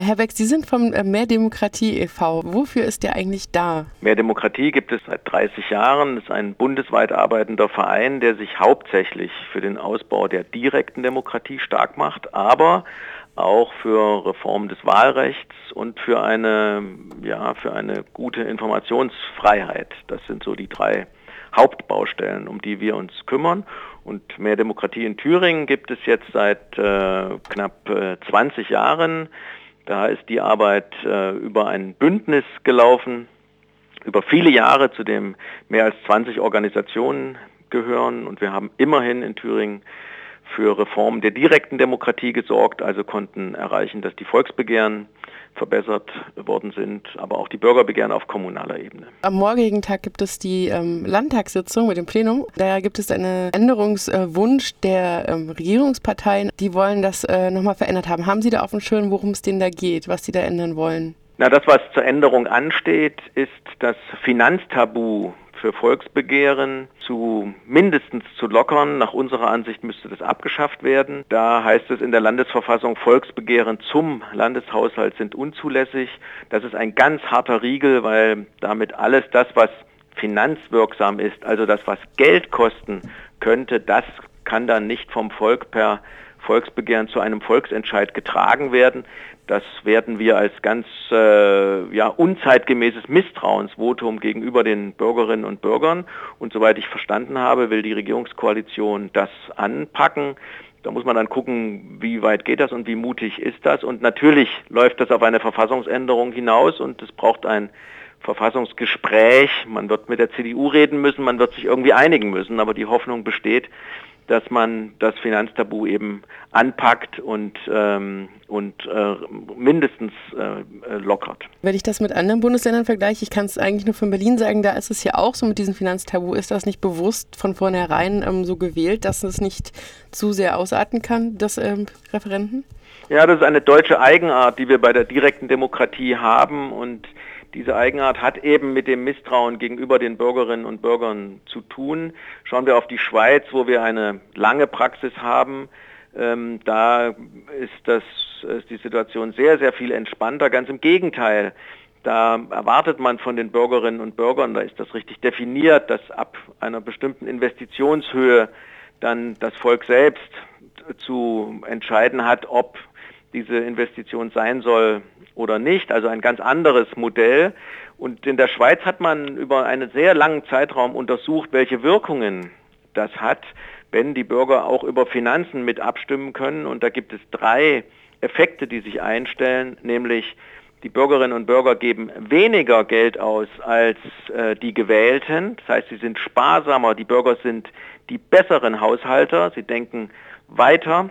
Herr Beck, Sie sind vom Mehr Demokratie e.V. Wofür ist der eigentlich da? Mehr Demokratie gibt es seit 30 Jahren. Es ist ein bundesweit arbeitender Verein, der sich hauptsächlich für den Ausbau der direkten Demokratie stark macht, aber auch für Reform des Wahlrechts und für eine gute Informationsfreiheit. Das sind so die drei Hauptbaustellen, um die wir uns kümmern. Und Mehr Demokratie in Thüringen gibt es jetzt seit knapp 20 Jahren. Da ist die Arbeit über ein Bündnis gelaufen, über viele Jahre, zu dem mehr als 20 Organisationen gehören. Und wir haben immerhin in Thüringen für Reform der direkten Demokratie gesorgt, also konnten erreichen, dass die Volksbegehren verbessert worden sind, aber auch die Bürgerbegehren auf kommunaler Ebene. Am morgigen Tag gibt es die Landtagssitzung mit dem Plenum. Da gibt es einen Änderungswunsch der Regierungsparteien. Die wollen das nochmal verändert haben. Haben Sie da auf dem Schirm, worum es denen da geht, was Sie da ändern wollen? Na, das, was zur Änderung ansteht, ist das Finanztabu für Volksbegehren mindestens zu lockern. Nach unserer Ansicht müsste das abgeschafft werden. Da heißt es in der Landesverfassung, Volksbegehren zum Landeshaushalt sind unzulässig. Das ist ein ganz harter Riegel, weil damit alles das, was finanzwirksam ist, also das, was Geld kosten könnte, das kann dann nicht vom Volk per Volksbegehren zu einem Volksentscheid getragen werden. Das werden wir als ganz unzeitgemäßes Misstrauensvotum gegenüber den Bürgerinnen und Bürgern. Und soweit ich verstanden habe, will die Regierungskoalition das anpacken. Da muss man dann gucken, wie weit geht das und wie mutig ist das. Und natürlich läuft das auf eine Verfassungsänderung hinaus und es braucht ein Verfassungsgespräch. Man wird mit der CDU reden müssen, man wird sich irgendwie einigen müssen. Aber die Hoffnung besteht, dass man das Finanztabu eben anpackt und mindestens lockert. Wenn ich das mit anderen Bundesländern vergleiche, ich kann es eigentlich nur von Berlin sagen, da ist es ja auch so mit diesem Finanztabu. Ist das nicht bewusst von vornherein so gewählt, dass es nicht zu sehr ausarten kann, das Referenden? Ja, das ist eine deutsche Eigenart, die wir bei der direkten Demokratie haben, und diese Eigenart hat eben mit dem Misstrauen gegenüber den Bürgerinnen und Bürgern zu tun. Schauen wir auf die Schweiz, wo wir eine lange Praxis haben. Da ist die Situation sehr, sehr viel entspannter. Ganz im Gegenteil. Da erwartet man von den Bürgerinnen und Bürgern, da ist das richtig definiert, dass ab einer bestimmten Investitionshöhe dann das Volk selbst zu entscheiden hat, ob diese Investition sein soll oder nicht, also ein ganz anderes Modell. Und in der Schweiz hat man über einen sehr langen Zeitraum untersucht, welche Wirkungen das hat, wenn die Bürger auch über Finanzen mit abstimmen können. Und da gibt es 3 Effekte, die sich einstellen, nämlich die Bürgerinnen und Bürger geben weniger Geld aus als die Gewählten. Das heißt, sie sind sparsamer, die Bürger sind die besseren Haushalter, sie denken weiter.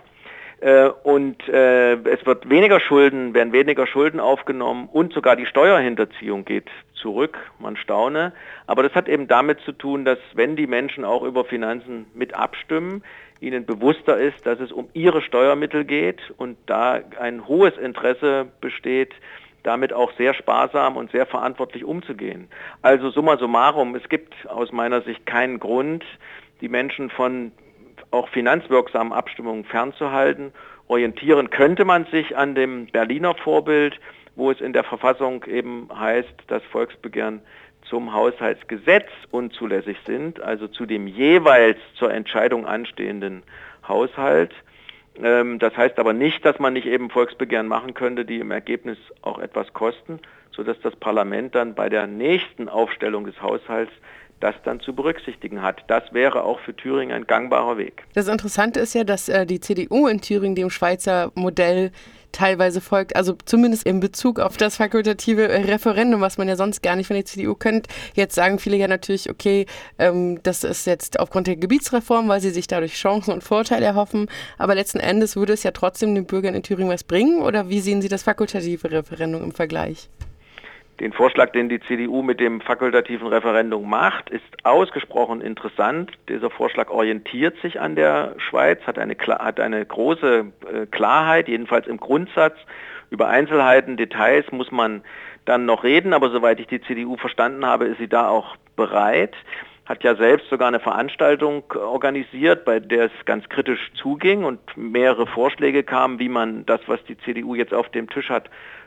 Und es werden weniger Schulden aufgenommen und sogar die Steuerhinterziehung geht zurück, man staune. Aber das hat eben damit zu tun, dass wenn die Menschen auch über Finanzen mit abstimmen, ihnen bewusster ist, dass es um ihre Steuermittel geht und da ein hohes Interesse besteht, damit auch sehr sparsam und sehr verantwortlich umzugehen. Also summa summarum, es gibt aus meiner Sicht keinen Grund, die Menschen von auch finanzwirksamen Abstimmungen fernzuhalten. Orientieren könnte man sich an dem Berliner Vorbild, wo es in der Verfassung eben heißt, dass Volksbegehren zum Haushaltsgesetz unzulässig sind, also zu dem jeweils zur Entscheidung anstehenden Haushalt. Das heißt aber nicht, dass man nicht eben Volksbegehren machen könnte, die im Ergebnis auch etwas kosten, sodass das Parlament dann bei der nächsten Aufstellung des Haushalts das dann zu berücksichtigen hat. Das wäre auch für Thüringen ein gangbarer Weg. Das Interessante ist ja, dass die CDU in Thüringen dem Schweizer Modell teilweise folgt, also zumindest in Bezug auf das fakultative Referendum, was man ja sonst gar nicht von der CDU kennt. Jetzt sagen viele ja natürlich, okay, das ist jetzt aufgrund der Gebietsreform, weil sie sich dadurch Chancen und Vorteile erhoffen, aber letzten Endes würde es ja trotzdem den Bürgern in Thüringen was bringen, oder wie sehen Sie das fakultative Referendum im Vergleich? Den Vorschlag, den die CDU mit dem fakultativen Referendum macht, ist ausgesprochen interessant. Dieser Vorschlag orientiert sich an der Schweiz, hat eine große Klarheit, jedenfalls im Grundsatz. Über Einzelheiten, Details muss man dann noch reden, aber soweit ich die CDU verstanden habe, ist sie da auch bereit. Hat ja selbst sogar eine Veranstaltung organisiert, bei der es ganz kritisch zuging und mehrere Vorschläge kamen, wie man das, was die CDU jetzt auf dem Tisch hat,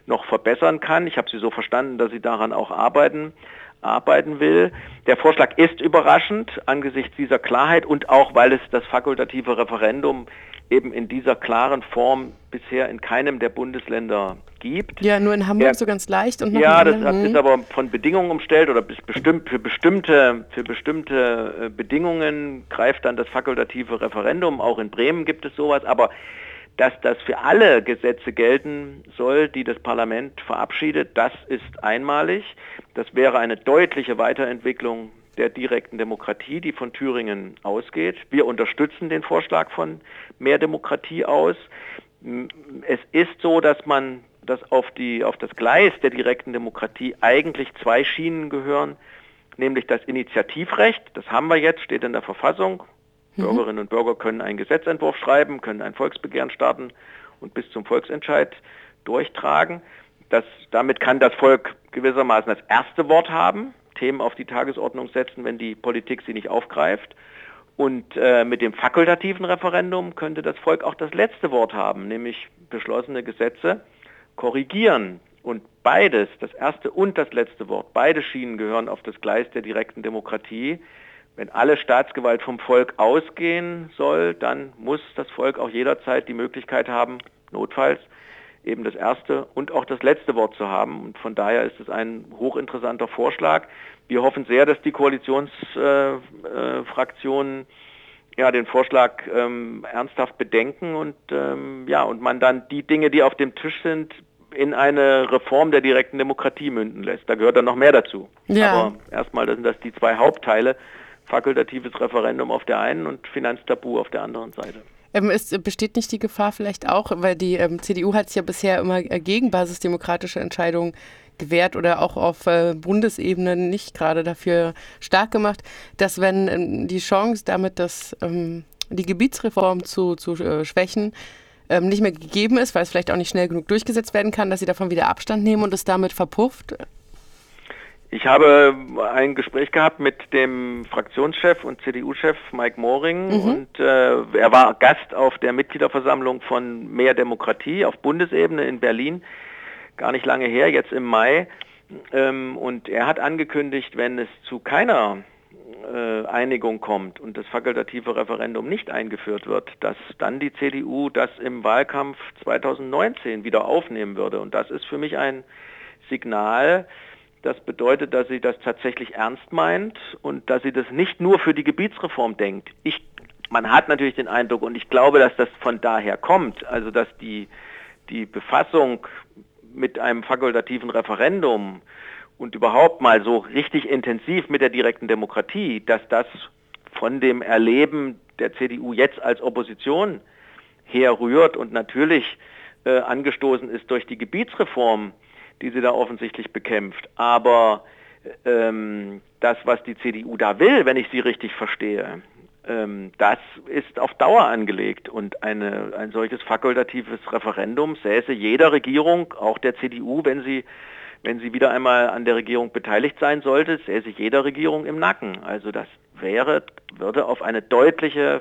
noch verbessern kann. Ich habe sie so verstanden, dass sie daran auch arbeiten will. Der Vorschlag ist überraschend angesichts dieser Klarheit und auch, weil es das fakultative Referendum eben in dieser klaren Form bisher in keinem der Bundesländer gibt. Ja, nur in Hamburg so ganz leicht. Und noch ja, das ist aber von Bedingungen umstellt oder für bestimmte Bedingungen greift dann das fakultative Referendum. Auch in Bremen gibt es sowas, aber dass das für alle Gesetze gelten soll, die das Parlament verabschiedet, das ist einmalig. Das wäre eine deutliche Weiterentwicklung der direkten Demokratie, die von Thüringen ausgeht. Wir unterstützen den Vorschlag von mehr Demokratie aus. Es ist so, dass auf das Gleis der direkten Demokratie eigentlich 2 Schienen gehören, nämlich das Initiativrecht, das haben wir jetzt, steht in der Verfassung. Bürgerinnen und Bürger können einen Gesetzentwurf schreiben, können ein Volksbegehren starten und bis zum Volksentscheid durchtragen. Damit kann das Volk gewissermaßen das erste Wort haben, Themen auf die Tagesordnung setzen, wenn die Politik sie nicht aufgreift. Und mit dem fakultativen Referendum könnte das Volk auch das letzte Wort haben, nämlich beschlossene Gesetze korrigieren. Und beides, das erste und das letzte Wort, beide Schienen gehören auf das Gleis der direkten Demokratie. Wenn alle Staatsgewalt vom Volk ausgehen soll, dann muss das Volk auch jederzeit die Möglichkeit haben, notfalls eben das erste und auch das letzte Wort zu haben. Und von daher ist es ein hochinteressanter Vorschlag. Wir hoffen sehr, dass die Koalitionsfraktionen den Vorschlag ernsthaft bedenken und man dann die Dinge, die auf dem Tisch sind, in eine Reform der direkten Demokratie münden lässt. Da gehört dann noch mehr dazu. Ja. Aber erstmal sind das die 2 Hauptteile. Fakultatives Referendum auf der einen und Finanztabu auf der anderen Seite. Es besteht nicht die Gefahr vielleicht auch, weil die CDU hat sich ja bisher immer gegen basisdemokratische Entscheidungen gewährt oder auch auf Bundesebene nicht gerade dafür stark gemacht, dass wenn die Chance damit, die Gebietsreform zu schwächen, nicht mehr gegeben ist, weil es vielleicht auch nicht schnell genug durchgesetzt werden kann, dass sie davon wieder Abstand nehmen und es damit verpufft? Ich habe ein Gespräch gehabt mit dem Fraktionschef und CDU-Chef Mike Moring und er war Gast auf der Mitgliederversammlung von Mehr Demokratie auf Bundesebene in Berlin, gar nicht lange her, jetzt im Mai. Und er hat angekündigt, wenn es zu keiner Einigung kommt und das fakultative Referendum nicht eingeführt wird, dass dann die CDU das im Wahlkampf 2019 wieder aufnehmen würde. Und das ist für mich ein Signal. Das bedeutet, dass sie das tatsächlich ernst meint und dass sie das nicht nur für die Gebietsreform denkt. Man hat natürlich den Eindruck, und ich glaube, dass das von daher kommt, also dass die Befassung mit einem fakultativen Referendum und überhaupt mal so richtig intensiv mit der direkten Demokratie, dass das von dem Erleben der CDU jetzt als Opposition herrührt und natürlich angestoßen ist durch die Gebietsreform, die sie da offensichtlich bekämpft. Aber das, was die CDU da will, wenn ich sie richtig verstehe, das ist auf Dauer angelegt. Und ein solches fakultatives Referendum säße jeder Regierung, auch der CDU, wenn sie wieder einmal an der Regierung beteiligt sein sollte, säße jeder Regierung im Nacken. Also das würde auf eine deutliche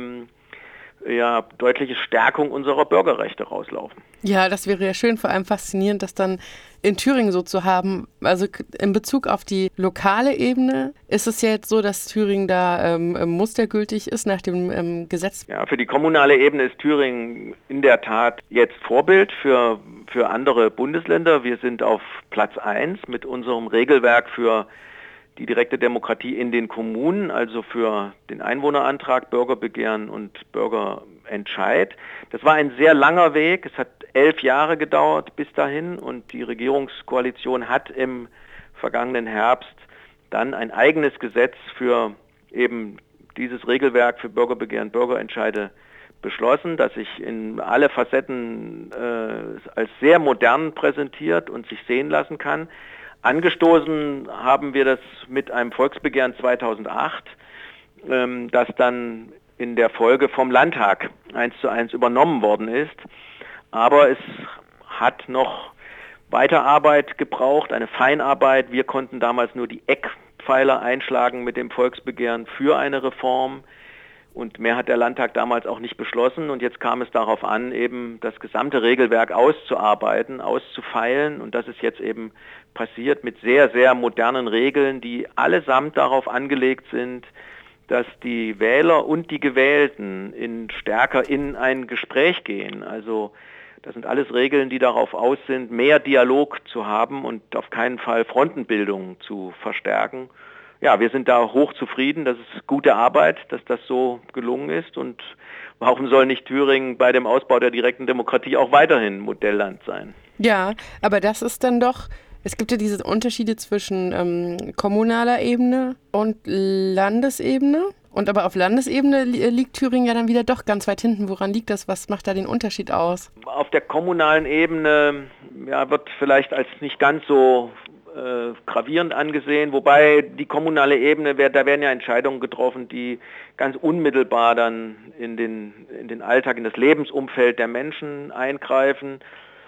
Stärkung unserer Bürgerrechte rauslaufen. Ja, das wäre ja schön, vor allem faszinierend, das dann in Thüringen so zu haben. Also in Bezug auf die lokale Ebene ist es ja jetzt so, dass Thüringen da mustergültig ist nach dem Gesetz. Ja, für die kommunale Ebene ist Thüringen in der Tat jetzt Vorbild für andere Bundesländer. Wir sind auf Platz 1 mit unserem Regelwerk für die direkte Demokratie in den Kommunen, also für den Einwohnerantrag, Bürgerbegehren und Bürgerentscheid. Das war ein sehr langer Weg. Es hat 11 Jahre gedauert bis dahin und die Regierungskoalition hat im vergangenen Herbst dann ein eigenes Gesetz für eben dieses Regelwerk für Bürgerbegehren, Bürgerentscheide beschlossen, das sich in alle Facetten als sehr modern präsentiert und sich sehen lassen kann. Angestoßen haben wir das mit einem Volksbegehren 2008, das dann in der Folge vom Landtag 1:1 übernommen worden ist. Aber es hat noch Weiterarbeit gebraucht, eine Feinarbeit. Wir konnten damals nur die Eckpfeiler einschlagen mit dem Volksbegehren für eine Reform. Und mehr hat der Landtag damals auch nicht beschlossen. Und jetzt kam es darauf an, eben das gesamte Regelwerk auszuarbeiten, auszufeilen. Und das ist jetzt eben passiert mit sehr, sehr modernen Regeln, die allesamt darauf angelegt sind, dass die Wähler und die Gewählten stärker in ein Gespräch gehen. Also das sind alles Regeln, die darauf aus sind, mehr Dialog zu haben und auf keinen Fall Frontenbildung zu verstärken. Ja, wir sind da hochzufrieden. Das ist gute Arbeit, dass das so gelungen ist. Und warum soll nicht Thüringen bei dem Ausbau der direkten Demokratie auch weiterhin Modellland sein? Ja, aber das ist dann doch, es gibt ja diese Unterschiede zwischen kommunaler Ebene und Landesebene. Und aber auf Landesebene liegt Thüringen ja dann wieder doch ganz weit hinten. Woran liegt das? Was macht da den Unterschied aus? Auf der kommunalen Ebene wird vielleicht als nicht ganz so gravierend angesehen, wobei die kommunale Ebene, da werden ja Entscheidungen getroffen, die ganz unmittelbar dann in den Alltag, in das Lebensumfeld der Menschen eingreifen.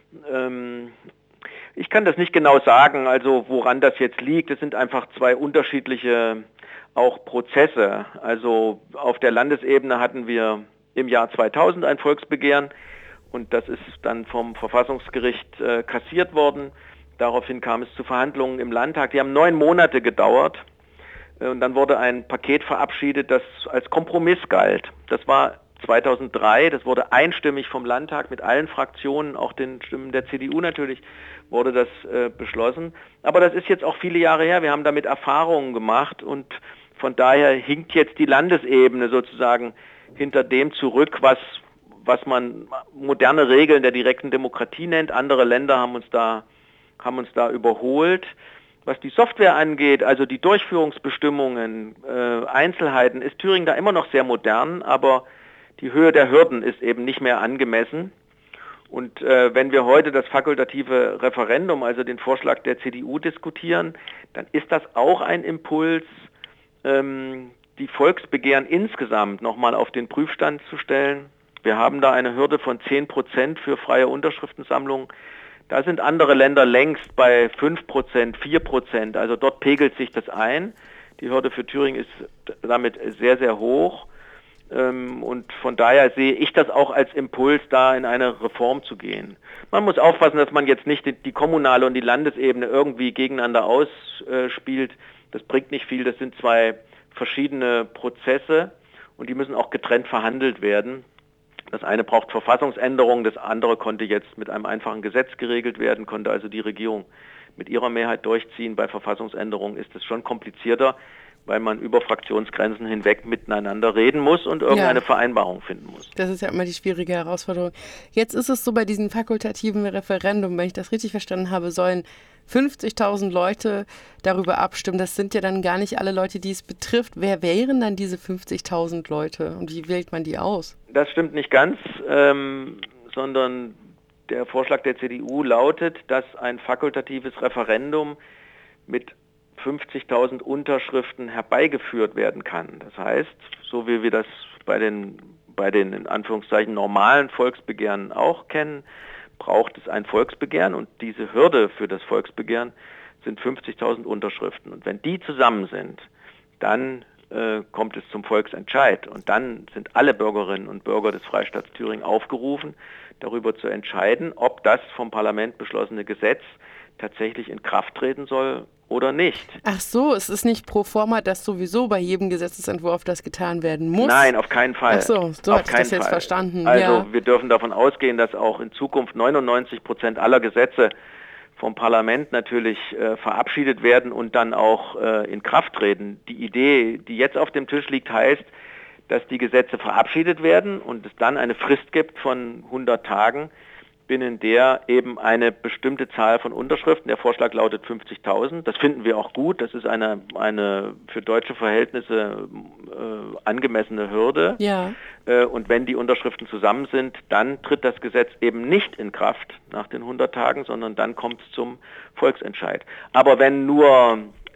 Ich kann das nicht genau sagen, also woran das jetzt liegt. Es sind einfach zwei unterschiedliche auch Prozesse. Also auf der Landesebene hatten wir im Jahr 2000 ein Volksbegehren und das ist dann vom Verfassungsgericht kassiert worden. Daraufhin kam es zu Verhandlungen im Landtag. Die haben 9 Monate gedauert und dann wurde ein Paket verabschiedet, das als Kompromiss galt. Das war 2003, das wurde einstimmig vom Landtag mit allen Fraktionen, auch den Stimmen der CDU natürlich, wurde das beschlossen. Aber das ist jetzt auch viele Jahre her. Wir haben damit Erfahrungen gemacht und von daher hinkt jetzt die Landesebene sozusagen hinter dem zurück, was man moderne Regeln der direkten Demokratie nennt. Andere Länder haben uns da überholt. Was die Software angeht, also die Durchführungsbestimmungen, Einzelheiten, ist Thüringen da immer noch sehr modern, aber die Höhe der Hürden ist eben nicht mehr angemessen. Und wenn wir heute das fakultative Referendum, also den Vorschlag der CDU diskutieren, dann ist das auch ein Impuls, die Volksbegehren insgesamt nochmal auf den Prüfstand zu stellen. Wir haben da eine Hürde von 10% für freie Unterschriftensammlungen. Da sind andere Länder längst bei 5%, 4%, also dort pegelt sich das ein. Die Hürde für Thüringen ist damit sehr, sehr hoch. Und von daher sehe ich das auch als Impuls, da in eine Reform zu gehen. Man muss aufpassen, dass man jetzt nicht die kommunale und die Landesebene irgendwie gegeneinander ausspielt. Das bringt nicht viel. Das sind zwei verschiedene Prozesse und die müssen auch getrennt verhandelt werden. Das eine braucht Verfassungsänderung, das andere konnte jetzt mit einem einfachen Gesetz geregelt werden, konnte also die Regierung mit ihrer Mehrheit durchziehen. Bei Verfassungsänderungen ist es schon komplizierter, weil man über Fraktionsgrenzen hinweg miteinander reden muss und irgendeine Vereinbarung finden muss. Das ist ja immer die schwierige Herausforderung. Jetzt ist es so, bei diesem fakultativen Referendum, wenn ich das richtig verstanden habe, sollen 50.000 Leute darüber abstimmen. Das sind ja dann gar nicht alle Leute, die es betrifft. Wer wären dann diese 50.000 Leute und wie wählt man die aus? Das stimmt nicht ganz, sondern der Vorschlag der CDU lautet, dass ein fakultatives Referendum mit 50.000 Unterschriften herbeigeführt werden kann. Das heißt, so wie wir das bei den in Anführungszeichen normalen Volksbegehren auch kennen, braucht es ein Volksbegehren und diese Hürde für das Volksbegehren sind 50.000 Unterschriften. Und wenn die zusammen sind, dann kommt es zum Volksentscheid und dann sind alle Bürgerinnen und Bürger des Freistaats Thüringen aufgerufen, darüber zu entscheiden, ob das vom Parlament beschlossene Gesetz tatsächlich in Kraft treten soll oder nicht. Ach so, es ist nicht pro forma, dass sowieso bei jedem Gesetzesentwurf das getan werden muss? Nein, auf keinen Fall. Ach so hatte ich das jetzt verstanden. Also wir dürfen davon ausgehen, dass auch in Zukunft 99% aller Gesetze vom Parlament natürlich verabschiedet werden und dann auch in Kraft treten. Die Idee, die jetzt auf dem Tisch liegt, heißt, dass die Gesetze verabschiedet werden und es dann eine Frist gibt von 100 Tagen, binnen der eben eine bestimmte Zahl von Unterschriften, der Vorschlag lautet 50.000, das finden wir auch gut, das ist eine für deutsche Verhältnisse angemessene Hürde. Ja. Und wenn die Unterschriften zusammen sind, dann tritt das Gesetz eben nicht in Kraft nach den 100 Tagen, sondern dann kommt es zum Volksentscheid. Aber wenn nur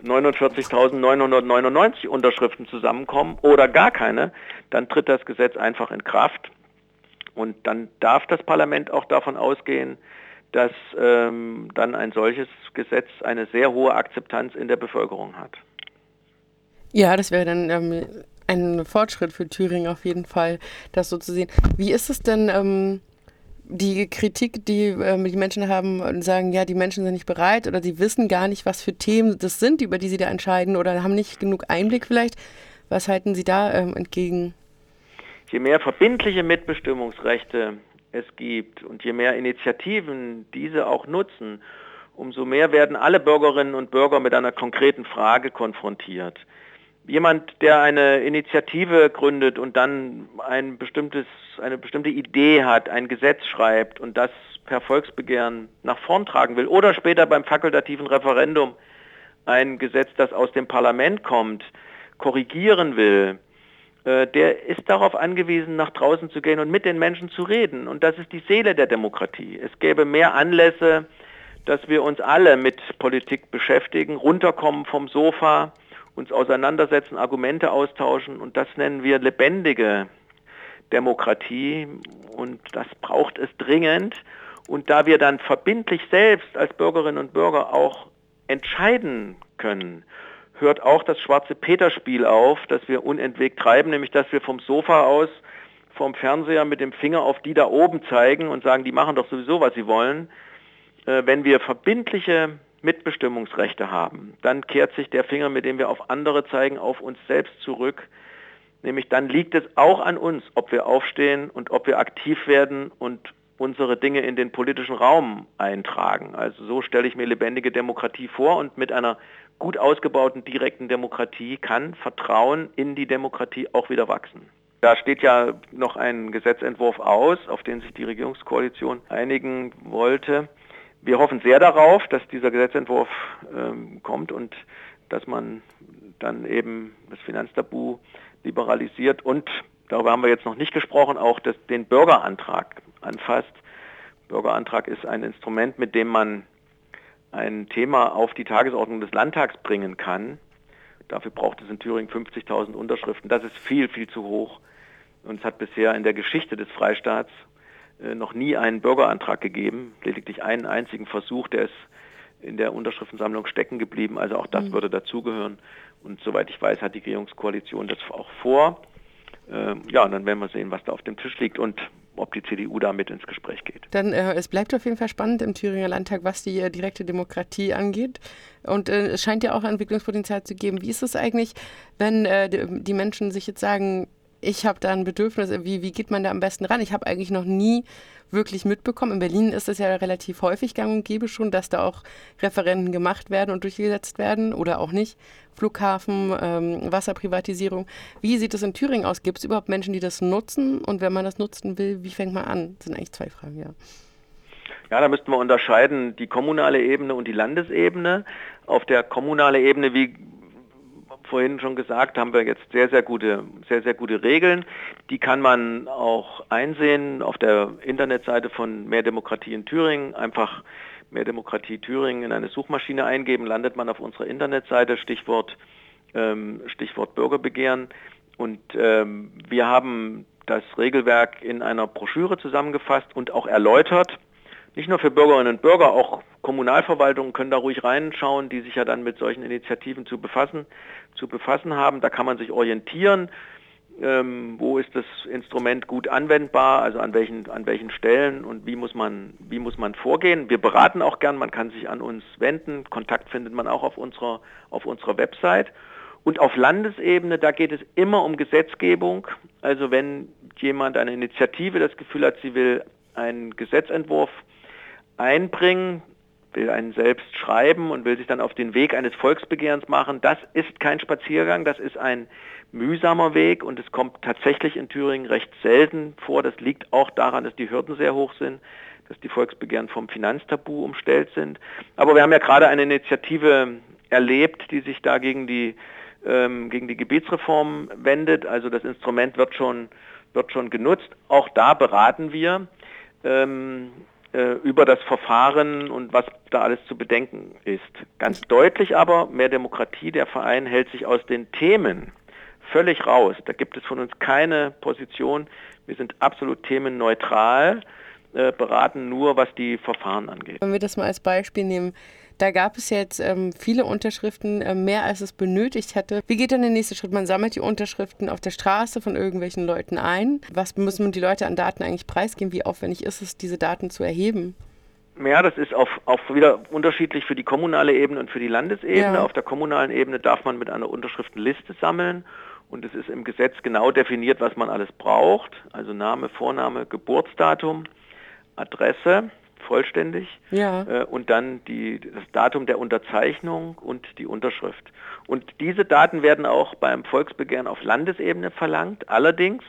49.999 Unterschriften zusammenkommen oder gar keine, dann tritt das Gesetz einfach in Kraft. Und dann darf das Parlament auch davon ausgehen, dass dann ein solches Gesetz eine sehr hohe Akzeptanz in der Bevölkerung hat. Ja, das wäre dann ein Fortschritt für Thüringen auf jeden Fall, das so zu sehen. Wie ist es denn, die Kritik, die die Menschen haben und sagen, ja, die Menschen sind nicht bereit oder sie wissen gar nicht, was für Themen das sind, über die sie da entscheiden oder haben nicht genug Einblick vielleicht? Was halten Sie da entgegen? Je mehr verbindliche Mitbestimmungsrechte es gibt und je mehr Initiativen diese auch nutzen, umso mehr werden alle Bürgerinnen und Bürger mit einer konkreten Frage konfrontiert. Jemand, der eine Initiative gründet und dann eine bestimmte Idee hat, ein Gesetz schreibt und das per Volksbegehren nach vorn tragen will oder später beim fakultativen Referendum ein Gesetz, das aus dem Parlament kommt, korrigieren will, der ist darauf angewiesen, nach draußen zu gehen und mit den Menschen zu reden. Und das ist die Seele der Demokratie. Es gäbe mehr Anlässe, dass wir uns alle mit Politik beschäftigen, runterkommen vom Sofa, uns auseinandersetzen, Argumente austauschen. Und das nennen wir lebendige Demokratie. Und das braucht es dringend. Und da wir dann verbindlich selbst als Bürgerinnen und Bürger auch entscheiden können, hört auch das Schwarze-Peter-Spiel auf, das wir unentwegt treiben, nämlich dass wir vom Sofa aus, vom Fernseher mit dem Finger auf die da oben zeigen und sagen, die machen doch sowieso, was sie wollen. Wenn wir verbindliche Mitbestimmungsrechte haben, dann kehrt sich der Finger, mit dem wir auf andere zeigen, auf uns selbst zurück. Nämlich dann liegt es auch an uns, ob wir aufstehen und ob wir aktiv werden und unsere Dinge in den politischen Raum eintragen. Also so stelle ich mir lebendige Demokratie vor und mit einer gut ausgebauten direkten Demokratie kann Vertrauen in die Demokratie auch wieder wachsen. Da steht ja noch ein Gesetzentwurf aus, auf den sich die Regierungskoalition einigen wollte. Wir hoffen sehr darauf, dass dieser Gesetzentwurf kommt und dass man dann eben das Finanztabu liberalisiert und, darüber haben wir jetzt noch nicht gesprochen, auch den Bürgerantrag anfasst. Bürgerantrag ist ein Instrument, mit dem man ein Thema auf die Tagesordnung des Landtags bringen kann. Dafür braucht es in Thüringen 50.000 Unterschriften. Das ist viel, viel zu hoch. Und es hat bisher in der Geschichte des Freistaats noch nie einen Bürgerantrag gegeben. Lediglich einen einzigen Versuch, der ist in der Unterschriftensammlung stecken geblieben. Also auch das würde dazugehören. Und soweit ich weiß, hat die Regierungskoalition das auch vor. Ja, und dann werden wir sehen, was da auf dem Tisch liegt und ob die CDU da mit ins Gespräch geht. Dann es bleibt auf jeden Fall spannend im Thüringer Landtag, was die direkte Demokratie angeht. Und es scheint ja auch Entwicklungspotenzial zu geben. Wie ist es eigentlich, wenn die Menschen sich jetzt sagen, ich habe da ein Bedürfnis, wie geht man da am besten ran? Ich habe eigentlich noch nie wirklich mitbekommen. In Berlin ist es ja relativ häufig gang und gäbe schon, dass da auch Referenden gemacht werden und durchgesetzt werden oder auch nicht. Flughafen, Wasserprivatisierung. Wie sieht es in Thüringen aus? Gibt es überhaupt Menschen, die das nutzen? Und wenn man das nutzen will, wie fängt man an? Das sind eigentlich zwei Fragen, ja. Ja, da müssten wir unterscheiden, die kommunale Ebene und die Landesebene. Auf der kommunalen Ebene, wie vorhin schon gesagt, haben wir jetzt sehr, sehr gute Regeln. Die kann man auch einsehen auf der Internetseite von Mehr Demokratie in Thüringen. Einfach Mehr Demokratie Thüringen in eine Suchmaschine eingeben, landet man auf unserer Internetseite, Stichwort Bürgerbegehren. Und wir haben das Regelwerk in einer Broschüre zusammengefasst und auch erläutert. Nicht nur für Bürgerinnen und Bürger, auch Kommunalverwaltungen können da ruhig reinschauen, die sich ja dann mit solchen Initiativen zu befassen haben. Da kann man sich orientieren, wo ist das Instrument gut anwendbar, also an welchen Stellen und wie muss man vorgehen. Wir beraten auch gern, man kann sich an uns wenden, Kontakt findet man auch auf unserer Website. Und auf Landesebene, da geht es immer um Gesetzgebung. Also wenn jemand, eine Initiative, das Gefühl hat, sie will einen Gesetzentwurf einbringen, will einen selbst schreiben und will sich dann auf den Weg eines Volksbegehrens machen. Das ist kein Spaziergang, das ist ein mühsamer Weg und es kommt tatsächlich in Thüringen recht selten vor. Das liegt auch daran, dass die Hürden sehr hoch sind, dass die Volksbegehren vom Finanztabu umstellt sind. Aber wir haben ja gerade eine Initiative erlebt, die sich da gegen die Gebietsreform wendet. Also das Instrument wird schon genutzt. Auch da beraten wir über das Verfahren und was da alles zu bedenken ist. Ganz deutlich aber, Mehr Demokratie, der Verein hält sich aus den Themen völlig raus. Da gibt es von uns keine Position. Wir sind absolut themenneutral beraten, nur was die Verfahren angeht. Wenn wir das mal als Beispiel nehmen, da gab es jetzt viele Unterschriften, mehr als es benötigt hätte. Wie geht dann der nächste Schritt? Man sammelt die Unterschriften auf der Straße von irgendwelchen Leuten ein. Was müssen die Leute an Daten eigentlich preisgeben? Wie aufwendig ist es, diese Daten zu erheben? Ja, das ist auch wieder unterschiedlich für die kommunale Ebene und für die Landesebene. Ja. Auf der kommunalen Ebene darf man mit einer Unterschriftenliste sammeln und es ist im Gesetz genau definiert, was man alles braucht. Also Name, Vorname, Geburtsdatum, Adresse, vollständig, und dann das Datum der Unterzeichnung und die Unterschrift. Und diese Daten werden auch beim Volksbegehren auf Landesebene verlangt. Allerdings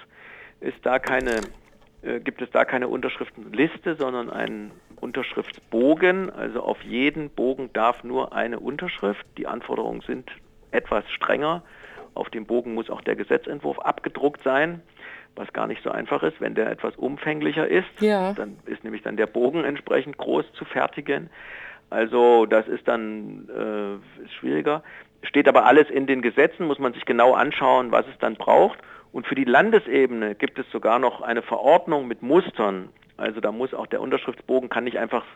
gibt es da keine Unterschriftenliste, sondern einen Unterschriftsbogen. Also auf jeden Bogen darf nur eine Unterschrift. Die Anforderungen sind etwas strenger. Auf dem Bogen muss auch der Gesetzentwurf abgedruckt sein, was gar nicht so einfach ist, wenn der etwas umfänglicher ist. Ja. Dann ist nämlich dann der Bogen entsprechend groß zu fertigen. Also das ist dann schwieriger. Steht aber alles in den Gesetzen, muss man sich genau anschauen, was es dann braucht. Und für die Landesebene gibt es sogar noch eine Verordnung mit Mustern. Also da muss auch der Unterschriftsbogen kann nicht einfach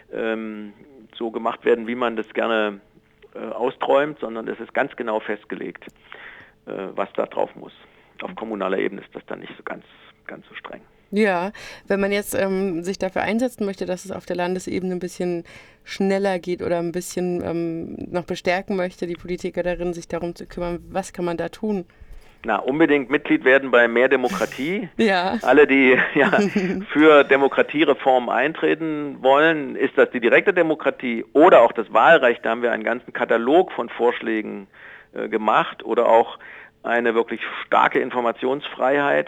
so gemacht werden, wie man das gerne austräumt, sondern es ist ganz genau festgelegt, was da drauf muss. Auf kommunaler Ebene ist das dann nicht so ganz so streng. Ja, wenn man jetzt sich dafür einsetzen möchte, dass es auf der Landesebene ein bisschen schneller geht oder ein bisschen noch bestärken möchte, die Politiker darin, sich darum zu kümmern, was kann man da tun? Na, unbedingt Mitglied werden bei Mehr Demokratie. Ja. Alle, die für Demokratiereformen eintreten wollen, ist das die direkte Demokratie oder auch das Wahlrecht. Da haben wir einen ganzen Katalog von Vorschlägen gemacht oder auch eine wirklich starke Informationsfreiheit.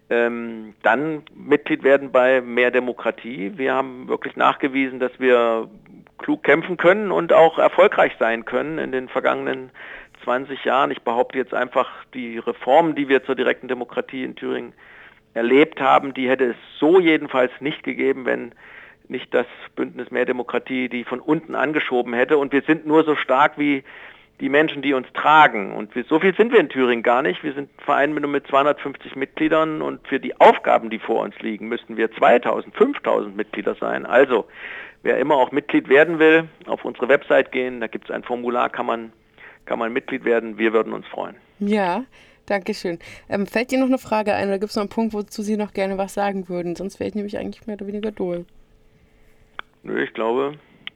Dann Mitglied werden bei Mehr Demokratie. Wir haben wirklich nachgewiesen, dass wir klug kämpfen können und auch erfolgreich sein können in den vergangenen 20 Jahren. Ich behaupte jetzt einfach, die Reformen, die wir zur direkten Demokratie in Thüringen erlebt haben, die hätte es so jedenfalls nicht gegeben, wenn nicht das Bündnis Mehr Demokratie die von unten angeschoben hätte. Und wir sind nur so stark wie die Menschen, die uns tragen. Und so viel sind wir in Thüringen gar nicht. Wir sind ein Verein mit 250 Mitgliedern und für die Aufgaben, die vor uns liegen, müssten wir 2000, 5000 Mitglieder sein. Also, wer immer auch Mitglied werden will, auf unsere Website gehen, da gibt es ein Formular, kann man Mitglied werden. Wir würden uns freuen. Ja, danke schön. Fällt dir noch eine Frage ein oder gibt es noch einen Punkt, wozu Sie noch gerne was sagen würden? Sonst wäre ich nämlich eigentlich mehr oder weniger durch. Nö, ich glaube,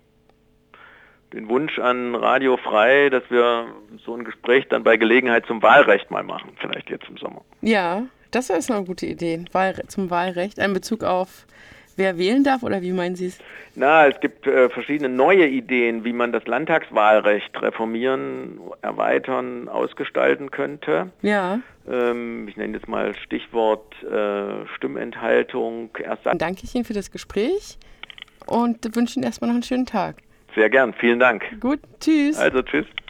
den Wunsch an Radio Frei, dass wir so ein Gespräch dann bei Gelegenheit zum Wahlrecht mal machen, vielleicht jetzt im Sommer. Ja, das wäre eine gute Idee, zum Wahlrecht. Ein Bezug auf, wer wählen darf oder wie meinen Sie es? Na, es gibt verschiedene neue Ideen, wie man das Landtagswahlrecht reformieren, erweitern, ausgestalten könnte. Ja. Ich nenne jetzt mal Stichwort Stimmenthaltung. Dann danke ich Ihnen für das Gespräch und wünsche Ihnen erstmal noch einen schönen Tag. Sehr gern, vielen Dank. Gut, tschüss. Also tschüss.